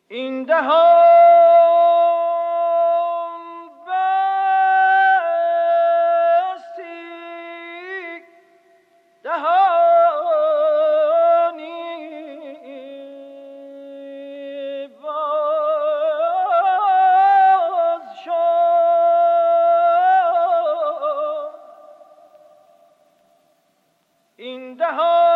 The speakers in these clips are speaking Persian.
این دهان بستی دهانی باز شد. این دهان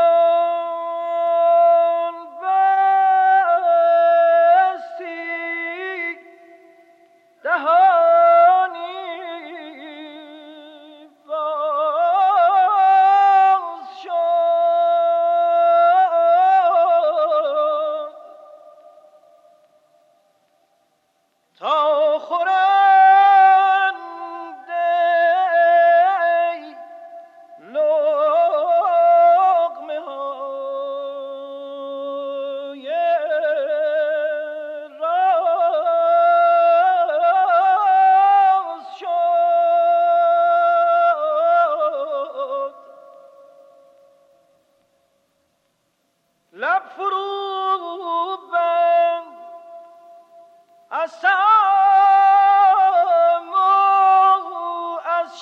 لب فرو بند از سام و از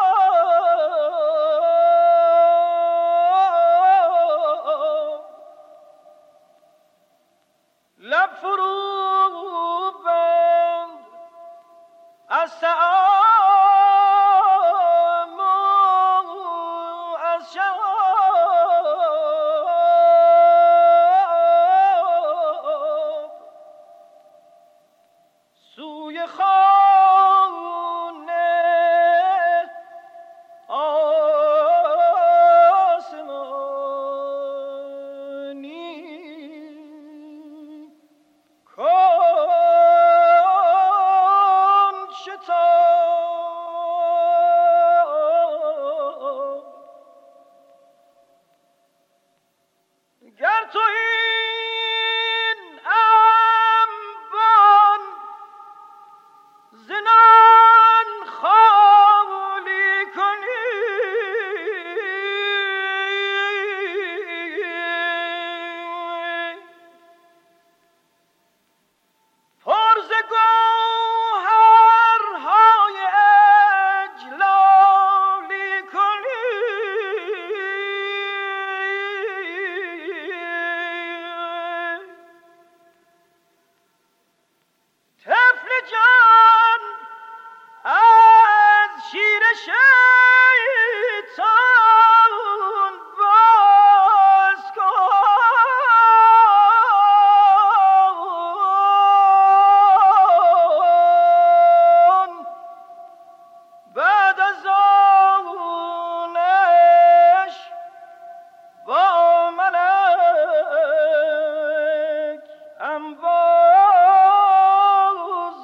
شراب، لب فرو بند از سام و از شراب. سوی خانه آسمانی کن شتاب. گر تو این انبان زنان خالی کنی، پر ز گوهرهای اجلالی کنی، طفل جان از شیر شیطان باز کن. بعد از آنش با ملک انباز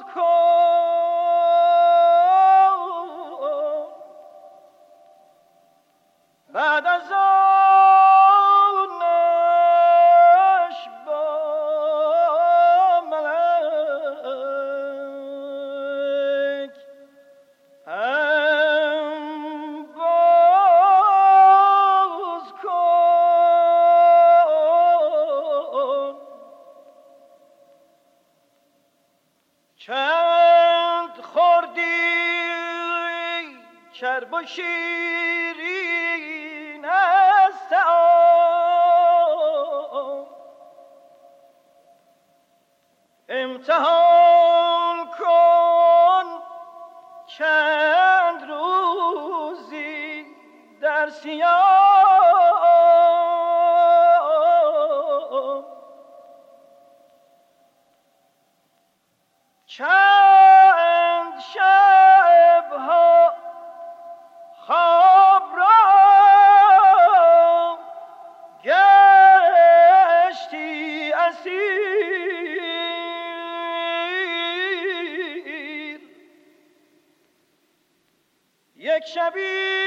کن. بعد از آنش با ملک انباز کن. چند خوردی چرب و شیرین از طعام، امتحان کن چند روزی در صیام. چند شبها خواب را گشتی اسیر، یک شبی